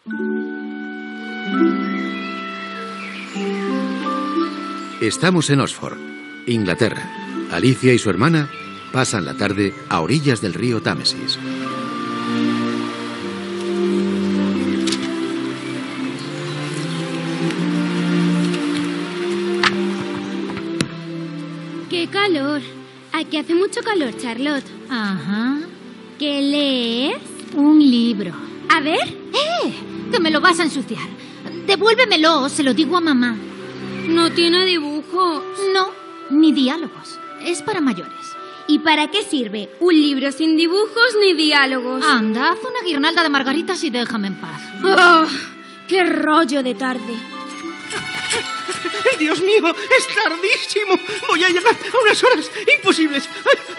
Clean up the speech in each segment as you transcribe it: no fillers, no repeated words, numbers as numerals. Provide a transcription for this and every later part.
Estamos en Oxford, Inglaterra. Alicia y su hermana pasan la tarde a orillas del río Támesis. ¡Qué calor! Aquí hace mucho calor, Charlotte. Ajá. ¿Qué lees? Un libro. A ver. Que me lo vas a ensuciar. Devuélvemelo o se lo digo a mamá. No tiene dibujos. No, ni diálogos. Es para mayores. ¿Y para qué sirve? Un libro sin dibujos ni diálogos. Anda, haz una guirnalda de margaritas y déjame en paz. ¡Oh! ¡Qué rollo de tarde! ¡Dios mío! ¡Es tardísimo! Voy a llegar a unas horas imposibles.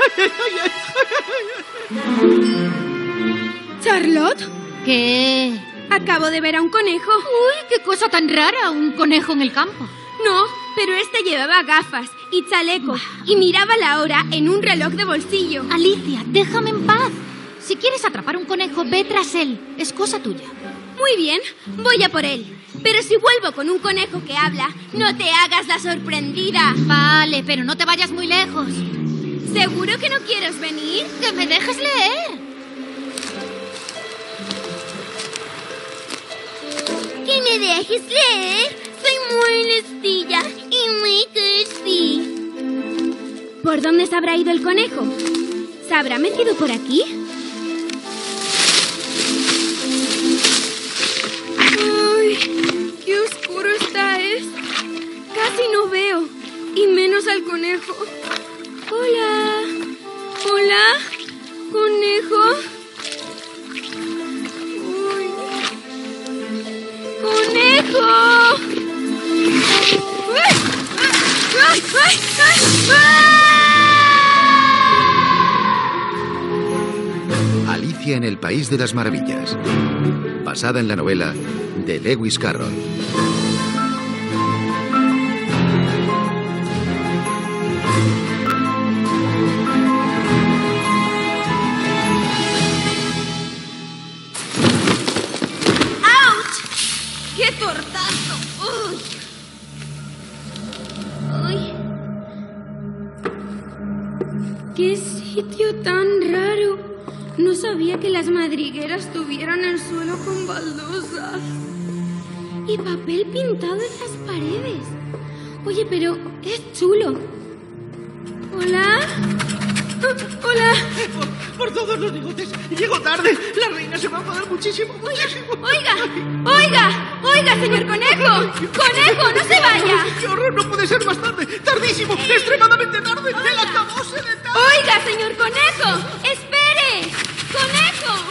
¿Charlotte? ¿Qué? Acabo de ver a un conejo. Uy, qué cosa tan rara, un conejo en el campo. No, pero este llevaba gafas y chaleco y miraba la hora en un reloj de bolsillo. Alicia, déjame en paz. Si quieres atrapar un conejo, ve tras él. Es cosa tuya. Muy bien, voy a por él. Pero si vuelvo con un conejo que habla, no te hagas la sorprendida. Vale, pero no te vayas muy lejos. ¿Seguro que no quieres venir? ¡Que me dejes leer! ¡Que me dejes leer! Soy muy listilla y muy thirsty. ¿Por dónde se habrá ido el conejo? ¿Se habrá metido por aquí? ¡Ay! ¡Qué oscuro está Casi no veo. Y menos al conejo. ¡Hola! ¿Hola? ¿Conejo? ¡Uy! ¡Conejo! ¡Ay! ¡Ay! ¡Ay! ¡Ay! Alicia en el País de las Maravillas. Basada en la novela de Lewis Carroll. ¡Qué tortazo! ¡Uy! ¡Ay! ¡Qué sitio tan raro! No sabía que las madrigueras tuvieran el suelo con baldosas. Y papel pintado en las paredes. Oye, pero es chulo. ¿Hola? ¿Hola? Por todos los bigotes. Llego tarde. La reina se va a enfadar muchísimo. ¡Oiga, señor conejo! ¡Conejo, no se vaya! ¡Qué horror! No puede ser más tarde. ¡Tardísimo! ¡Extremadamente tarde! ¡El acabose de tarde! ¡Oiga, señor conejo! ¡Espere! ¡Conejo!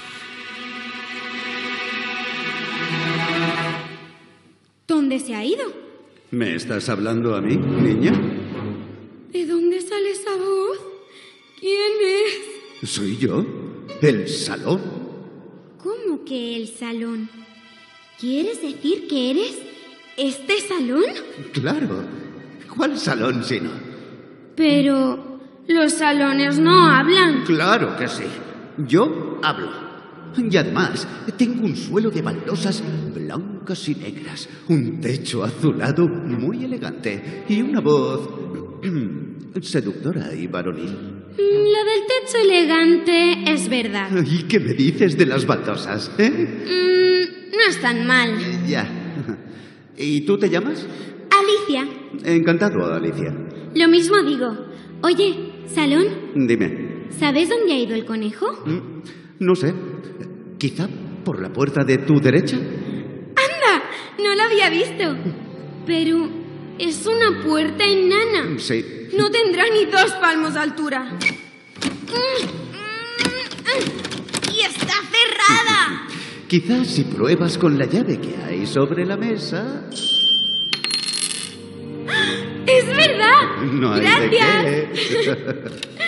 ¿Dónde se ha ido? ¿Me estás hablando a mí, niña? ¿De dónde sale esa voz? ¿Quién es? ¿Soy yo? ¿El salón? ¿Cómo que el salón? ¿Quieres decir que eres este salón? Claro. ¿Cuál salón si no? Pero los salones no hablan. Claro que sí. Yo hablo. Y además, tengo un suelo de baldosas blancas y negras, un techo azulado muy elegante y una voz seductora y varonil. Lo del techo elegante es verdad. ¿Y qué me dices de las baldosas, No es tan mal. Ya. ¿Y tú te llamas? Alicia. Encantado, Alicia. Lo mismo digo. Oye, salón, Dime. ¿sabes dónde ha ido el conejo? No sé. ¿Quizá por la puerta de tu derecha? ¡Anda! No lo había visto. Pero es una puerta enana. Sí. No tendrá ni 2 palmos de altura. ¡Y está cerrada! Quizás si pruebas con la llave que hay sobre la mesa... ¡Es verdad! No hay ¡Gracias! de qué.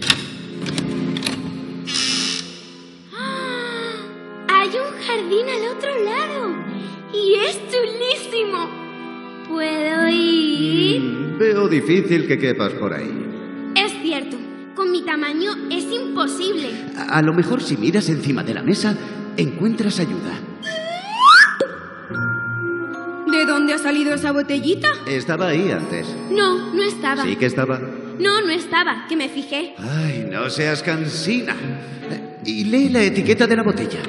Hay un jardín al otro lado. Y es chulísimo. ¿Puedo ir? Veo difícil que quepas por ahí. Es cierto. Con mi tamaño es imposible. A lo mejor si miras encima de la mesa, encuentras ayuda. dónde ha salido esa botellita? Estaba ahí antes. No, no estaba. Sí que estaba. No, no estaba, que me fijé. Ay, no seas cansina. Y lee la etiqueta de la botella.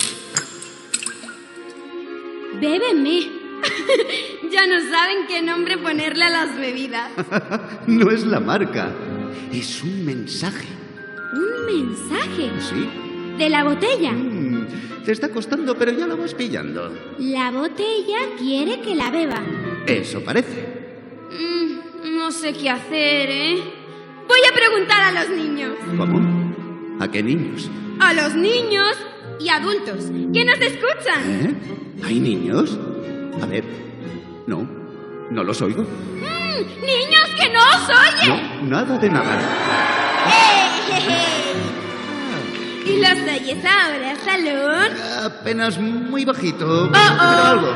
Bébeme. Ya no saben qué nombre ponerle a las bebidas. No es la marca, es un mensaje. ¿Un mensaje? ¿Sí? ¿De la botella? Te está costando, pero ya lo vas pillando. La botella quiere que la beba. Eso parece. No sé qué hacer, ¿eh? Voy a preguntar a los niños. ¿Cómo? ¿A qué niños? A los niños y adultos, que nos escuchan. ¿Eh? ¿Hay niños? A ver. No los oigo. ¡Niños, que no os oye! No, nada de nada. ¿Y los oyes ahora, Salón? Apenas muy bajito, Oh. pero algo.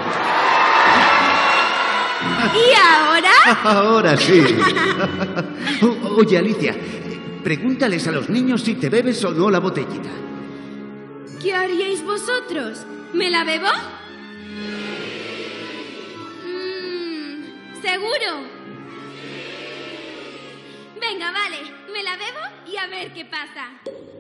¿Y ahora? Ahora sí. Oye, Alicia, pregúntales a los niños si te bebes o no la botellita. ¿Qué haríais vosotros? ¿Me la bebo? ¿Seguro? Venga, vale, me la bebo y a ver qué pasa.